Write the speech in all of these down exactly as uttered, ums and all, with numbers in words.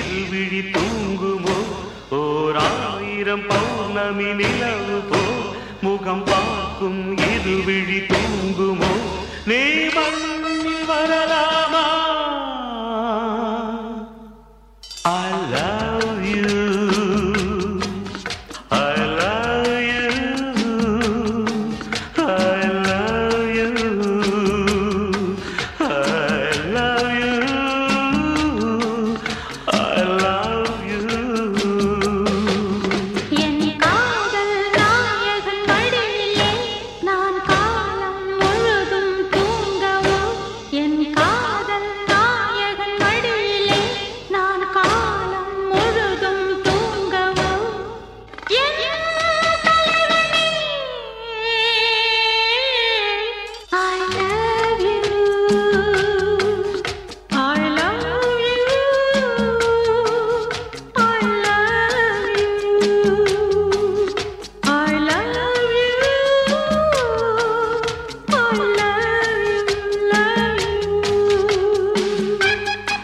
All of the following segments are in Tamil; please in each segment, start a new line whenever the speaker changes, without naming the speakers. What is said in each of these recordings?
இருவிழி தூங்குமோ ஓர் ஆயிரம் பௌர்ணமி நிலவு போ முகம் பார்க்கும் இருவிழி தூங்குமோ நீ மண்ணில் வரலாமா I love you I love you I love you I love you I love you
என் காதல் நாயகன் மடியிலே நான் காலம் முழுதும் தூங்கவோ என் காதல் நாயகன் மடியிலே நான் காலம் முழுதும் தூங்கவோ என் தலைவனே I love you I love you I love you I love you I love you love you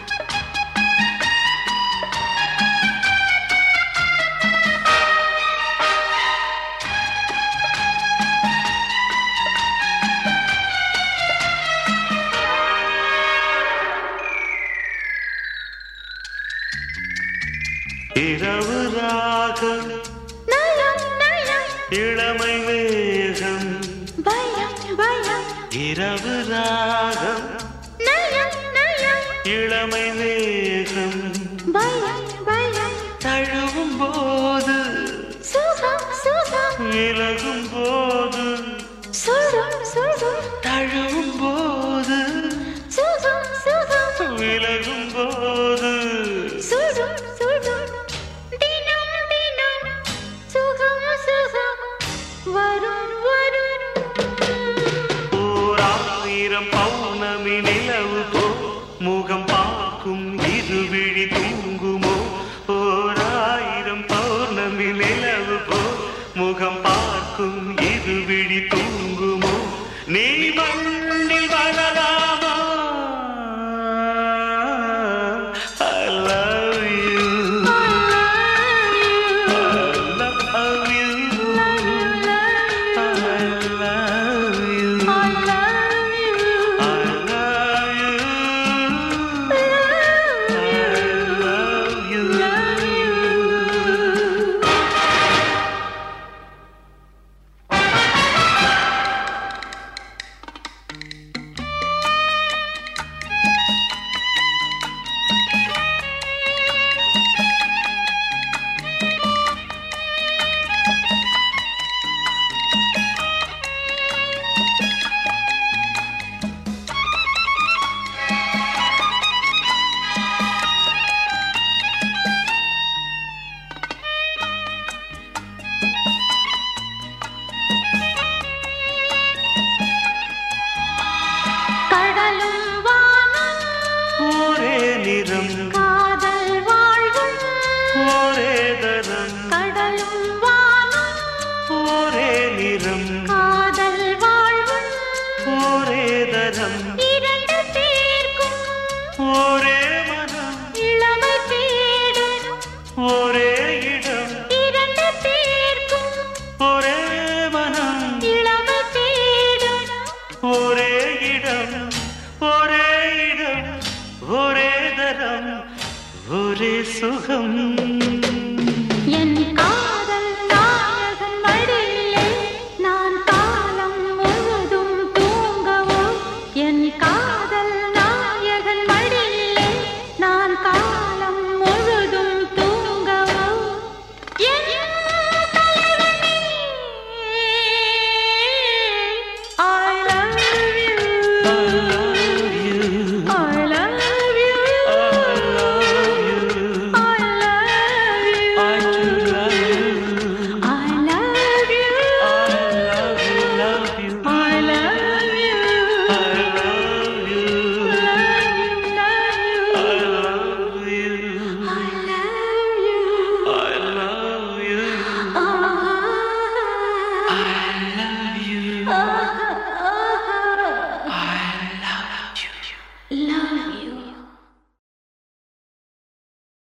இரவு ராகம்
நயம் நயம்
இளமை வேகம்
பயம் பயம்
இரவு ராகம்
நயம் நயம்
இளமை வேகம்
பயம் பயம்
தழுவும் போது
சுகம் சுகம்
விலகும் போது
சுடும் சுடும்
தழுவும் போது
சுகம் சுகம்
விலகும் போது
சுடும் சுடும் தினம் தினம் சுகம் சுகம் வரும் வரும்
ஓர் ஆயிரம் பௌர்ணமி நிலவு போ முகம் பார்க்கும் இருவிழி தூங்குமோ ஓர் ஆயிரம் பௌர்ணமி நிலவு போ முகம் பார்க்கும் இருவிழி தூங்குமோ நீ மண்ணில் வரலாமா I love you I love you I love you
I love you
I love you I love you
கடலும் வானம்
ஒரே நிறம்
காதல் வாழ்வும்
ஒரே தரம்
கடலும் வானம்
ஒரே நிறம்
காதல் வாழ்வும்
ஒரே தரம்
இரண்டு பேர்க்கும்
ஒரே மனம்
இளமை தேடும்
ஒரே இடம்
இரண்டு பேர்க்கும்
ஒரே மனம்
இளமை தேடும்
ஒரே இடம் ஒரே இடம் ஒரே தரம் ஒரே சுகம்
என்